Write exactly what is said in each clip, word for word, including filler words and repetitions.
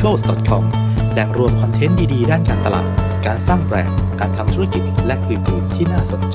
verticals ดอท คอม แหล่งรวมคอนเทนต์ดีๆด้านการตลาดการสร้างแบรนด์การทำธุรกิจและอื่นๆที่น่าสนใจ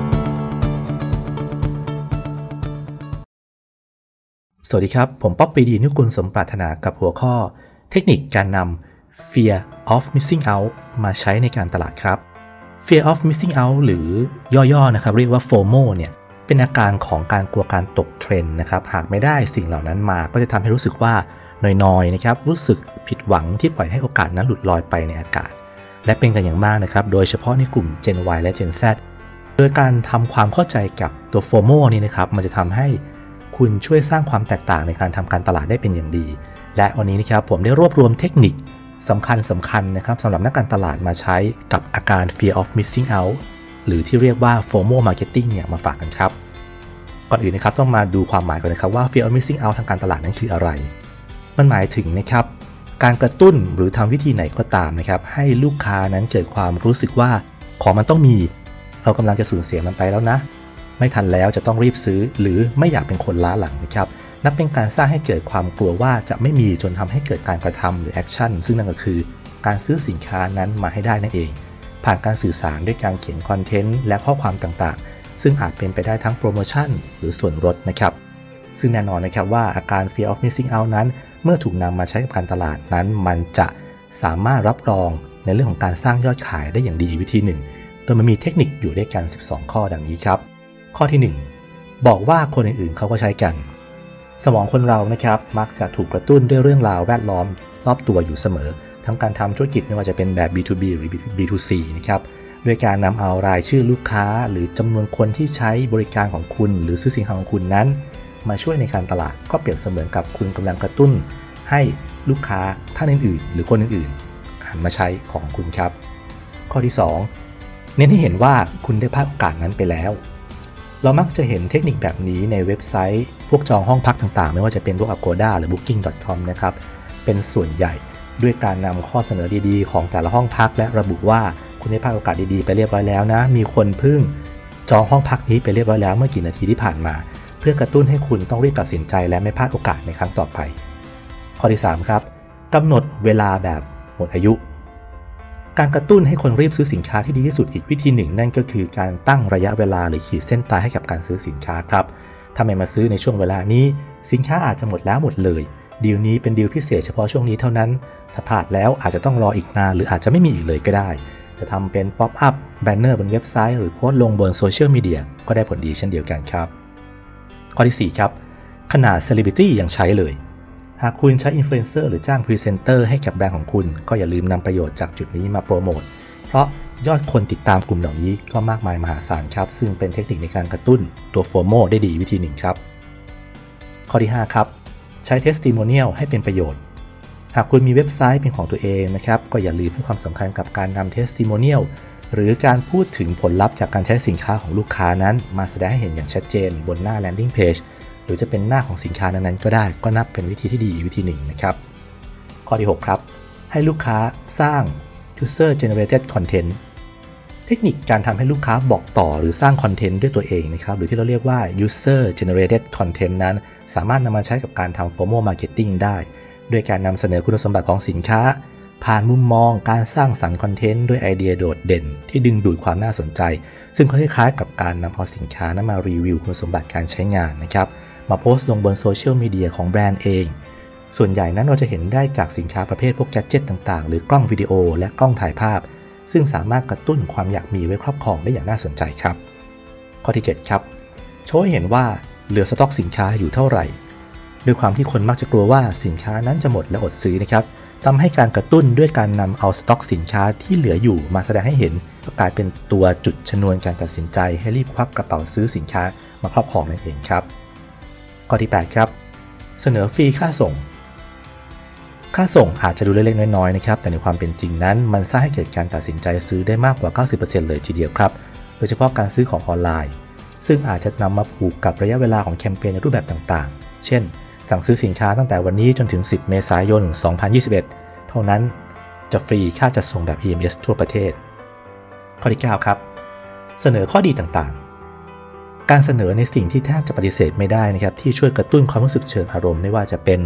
สวัสดีครับผมป๊อปปีดีนุกุลสมปรารถนากับหัวข้อเทคนิคการนำ fear of missing out มาใช้ในการตลาดครับ fear of missing out หรือย่อๆนะครับเรียกว่า โฟโม เนี่ยเป็นอาการของการกลัวการตกเทรนด์นะครับหากไม่ได้สิ่งเหล่านั้นมาก็จะทำให้รู้สึกว่านอยๆนะครับรู้สึกผิดหวังที่ปล่อยให้โอกาสนั้นหลุดลอยไปในอากาศและเป็นกันอย่างมากนะครับโดยเฉพาะในกลุ่ม Gen Y และ Gen Z โดยการทำความเข้าใจกับตัว โฟโม นี่นะครับมันจะทำให้คุณช่วยสร้างความแตกต่างในการทำการตลาดได้เป็นอย่างดีและวันนี้นะครับผมได้รวบรวมเทคนิคสำคัญสำคัญนะครับสำหรับนักการตลาดมาใช้กับอาการ fear of missing out หรือที่เรียกว่า โฟโม marketing เนี่ยมาฝากกันครับก่อนอื่นนะครับต้องมาดูความหมายก่อนนะครับว่า fear of missing out ทางการตลาดนั้นคืออะไรมันหมายถึงนะครับการกระตุ้นหรือทำวิธีไหนก็ตามนะครับให้ลูกค้านั้นเกิดความรู้สึกว่าของมันต้องมีเรากำลังจะสูญเสียมันไปแล้วนะไม่ทันแล้วจะต้องรีบซื้อหรือไม่อยากเป็นคนล้าหลังนะครับนับเป็นการสร้างให้เกิดความกลัวว่าจะไม่มีจนทำให้เกิดการกระทำหรือแอคชั่นซึ่งนั่นก็คือการซื้อสินค้านั้นมาให้ได้นั่นเองผ่านการสื่อสารด้วยการเขียนคอนเทนต์และข้อความต่างๆซึ่งอาจเป็นไปได้ทั้งโปรโมชั่นหรือส่วนลดนะครับซึ่งแน่นอนนะครับว่าอาการ fear of missing out นั้นเมื่อถูกนำมาใช้กับการตลาดนั้นมันจะสามารถรับรองในเรื่องของการสร้างยอดขายได้อย่างดีวิธีหนึ่งโดยมันมีเทคนิคอยู่ด้วยกันสิบสองข้อดังนี้ครับข้อที่หนึ่งบอกว่าคนอื่นๆเขาก็ใช้กันสมองคนเรานะครับมักจะถูกกระตุ้นด้วยเรื่องราวแวดล้อมรอบตัวอยู่เสมอทั้งการทำธุรกิจไม่ว่าจะเป็นแบบ บี ทู บี หรือ บี ทู ซี นะครับด้วยการนำเอารายชื่อลูกค้าหรือจำนวนคนที่ใช้บริการของคุณหรือซื้อสินค้าของคุณนั้นมาช่วยในการตลาดก็เปรียบเสมือนกับคุณกำลังกระตุ้นให้ลูกค้าท่านอื่นๆหรือคนอื่นๆหันมาใช้ของคุณครับข้อที่สองเน้นให้เห็นว่าคุณได้พลาดโอกาสนั้นไปแล้วเรามักจะเห็นเทคนิคแบบนี้ในเว็บไซต์พวกจองห้องพักต่างๆไม่ว่าจะเป็นพวก Agoda หรือ บุ๊คกิ้ง ดอท คอม นะครับเป็นส่วนใหญ่ด้วยการนำข้อเสนอดีๆของแต่ละห้องพักและระบุว่าคุณได้พลาดโอกาสดีๆไปเรียบร้อยแล้วนะมีคนเพิ่งจองห้องพักนี้ไปเรียบร้อยแล้วเมื่อกี่นาทีที่ผ่านมาเพื่อกระตุ้นให้คุณต้องรีบตัดสินใจและไม่พลาดโอกาสในครั้งต่อไปข้อที่สามครับกำหนดเวลาแบบหมดอายุการกระตุ้นให้คนรีบซื้อสินค้าที่ดีที่สุดอีกวิธีหนึ่งนั่นก็คือการตั้งระยะเวลาหรือขีดเส้นตายให้กับการซื้อสินค้าครับถ้าไม่มาซื้อในช่วงเวลานี้สินค้าอาจจะหมดแล้วหมดเลยดีลนี้เป็นดีลพิเศษเฉพาะช่วงนี้เท่านั้นถ้าพลาดแล้วอาจจะต้องรออีกนานหรืออาจจะไม่มีอีกเลยก็ได้จะทำเป็นป๊อปอัพแบนเนอร์บนเว็บไซต์หรือโพสต์ลงบนโซเชียลมีเดียก็ได้ผลดีเช่นเดียวกันครับข้อที่สี่ครับขนาดเซเลบริตี้ยังใช้เลยหากคุณใช้อินฟลูเอนเซอร์หรือจ้างพรีเซนเตอร์ให้กับแบรนด์ของคุณก็อย่าลืมนำประโยชน์จากจุดนี้มาโปรโมทเพราะยอดคนติดตามกลุ่มเหล่านี้ก็มากมายมหาศาลครับซึ่งเป็นเทคนิคในการกระตุ้นตัว โฟโม ได้ดีวิธีหนึ่งครับข้อที่ห้าครับใช้ Testimonial ให้เป็นประโยชน์หากคุณมีเว็บไซต์เป็นของตัวเองนะครับก็อย่าลืมให้ความสำคัญกับการนำ Testimonial หรือการพูดถึงผลลัพธ์จากการใช้สินค้าของลูกค้านั้นมาแสดงให้เห็นอย่างชัดเจนบนหน้า Landing Page หรือจะเป็นหน้าของสินค้านั้นๆก็ได้ก็นับเป็นวิธีที่ดีวิธีหนึ่งนะครับข้อที่หกครับให้ลูกค้าสร้าง user generated content เทคนิคการทำให้ลูกค้าบอกต่อหรือสร้างคอนเทนต์ด้วยตัวเองนะครับหรือที่เราเรียกว่า user generated content นั้นสามารถนำมาใช้กับการทำ โฟโม marketing ได้ด้วยการนำเสนอคุณสมบัติของสินค้าผ่านมุมมองการสร้างสรรค์คอนเทนต์ด้วยไอเดียโดดเด่นที่ดึงดูดความน่าสนใจซึ่งคล้ายๆกับการนำเอาสินค้านั้นมารีวิวคุณสมบัติการใช้งานนะครับมาโพสต์ลงบนโซเชียลมีเดียของแบรนด์เองส่วนใหญ่นั้นเราจะเห็นได้จากสินค้าประเภทพวกแกดเจ็ตต่างๆหรือกล้องวิดีโอและกล้องถ่ายภาพซึ่งสามารถกระตุ้นความอยากมีไว้ครอบครองได้อย่างน่าสนใจครับข้อที่เจ็ดครับโชว์ให้เห็นว่าเหลือสต็อกสินค้าอยู่เท่าไหร่ด้วยความที่คนมักจะกลัวว่าสินค้านั้นจะหมดและอดซื้อนะครับทำให้การกระตุ้นด้วยการนำเอาสต็อกสินค้าที่เหลืออยู่มาแสดงให้เห็นก็กลายเป็นตัวจุดชนวนการตัดสินใจให้รีบควักกระเป๋าซื้อสินค้ามาครอบครองนั่นเองครับข้อที่แปดครับเสนอฟรีค่าส่งค่าส่งอาจจะดูเล็กๆน้อยๆนะครับแต่ในความเป็นจริงนั้นมันสร้างให้เกิดการตัดสินใจซื้อได้มากกว่า เก้าสิบเปอร์เซ็นต์ เลยทีเดียวครับโดยเฉพาะการซื้อของออนไลน์ซึ่งอาจจะนำมาผูกกับระยะเวลาของแคมเปญในรูปแบบต่างๆเช่นสั่งซื้อสินค้าตั้งแต่วันนี้จนถึงสิบเมษายนสองพันยี่สิบเอ็ดเท่านั้นจะฟรีค่าจัดส่งแบบ อี เอ็ม เอส ทั่วประเทศข้อที่เก้าครับเสนอข้อดีต่างๆการเสนอในสิ่งที่แทบจะปฏิเสธไม่ได้นะครับที่ช่วยกระตุ้นความรู้สึกเชิงอารมณ์ไม่ว่าจะเป็น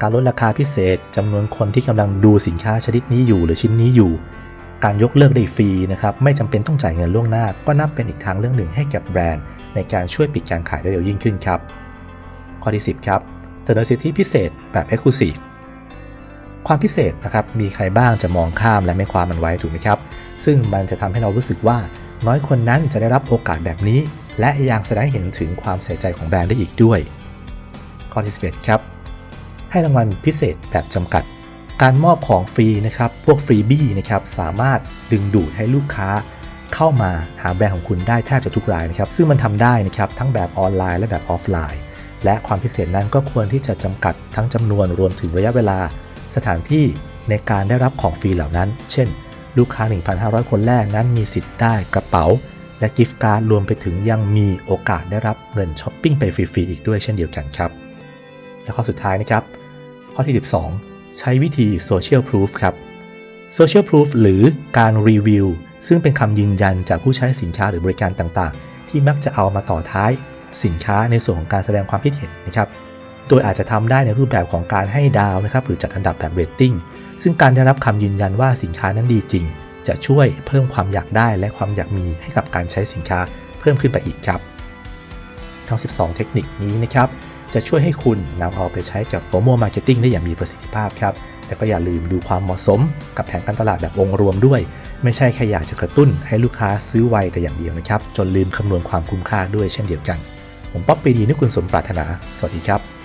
การลดราคาพิเศษจำนวนคนที่กำลังดูสินค้าชนิดนี้อยู่หรือชิ้นนี้อยู่การยกเลิกได้ฟรีนะครับไม่จำเป็นต้องจ่ายเงินล่วงหน้าก็นับเป็นอีกทางเรื่องหนึ่งให้กับแบรนด์ในการช่วยปิดการขายได้เร็วยิ่งขึ้นครับข้อที่สิบครับเสนอสิทธิพิเศษแบบ Exclusive ความพิเศษนะครับมีใครบ้างจะมองข้ามและไม่คว้ามันไว้ถูกไหมครับซึ่งมันจะทำให้เรารู้สึกว่าน้อยคนนั้นจะได้รับโอกาสแบบนี้และยังแสดงให้เห็นถึงความใส่ใจของแบรนด์ได้อีกด้วยข้อที่สิบเอ็ดครับให้รางวัลพิเศษแบบจำกัดการมอบของฟรีนะครับพวกฟรีบี้นะครับสามารถดึงดูดให้ลูกค้าเข้ามาหาแบรนด์ของคุณได้แทบจะทุกรายนะครับซึ่งมันทำได้นะครับทั้งแบบออนไลน์และแบบออฟไลน์และความพิเศษนั้นก็ควรที่จะจำกัดทั้งจำนวนรวมถึงระยะเวลาสถานที่ในการได้รับของฟรีเหล่านั้นเช่นลูกค้า หนึ่งพันห้าร้อย คนแรกนั้นมีสิทธิ์ได้กระเป๋าและกิฟต์การ์ดรวมไปถึงยังมีโอกาสได้รับเงินช้อปปิ้งไปฟรีๆอีกด้วยเช่นเดียวกันครับและข้อสุดท้ายนะครับข้อที่สิบสองใช้วิธี Social Proof ครับ Social Proof หรือการรีวิวซึ่งเป็นคำยืนยันจากผู้ใช้สินค้าหรือบริการต่างๆที่มักจะเอามาต่อท้ายสินค้าในส่วนของการแสดงความคิดเห็นนะครับโดยอาจจะทำได้ในรูปแบบของการให้ดาวนะครับหรือจัดอันดับแบบเรตติ้งซึ่งการได้รับคำยืนยันว่าสินค้านั้นดีจริงจะช่วยเพิ่มความอยากได้และความอยากมีให้กับการใช้สินค้าเพิ่มขึ้นไปอีกครับทั้งสิบสองเทคนิคนี้นะครับจะช่วยให้คุณนำเอาไปใช้กับ Formal Marketing ได้อย่างมีประสิทธิภาพครับแต่ก็อย่าลืมดูความเหมาะสมกับแผนการตลาดแบบองค์รวมด้วยไม่ใช่แค่อยากจะกระตุ้นให้ลูกค้าซื้อไวแต่อย่างเดียวนะครับจนลืมคำนวณความคุ้มค่าด้วยเช่นเดียวกันผมป๊อป ปี ดี นุกุลสมปรารถนาสวัสดีครับ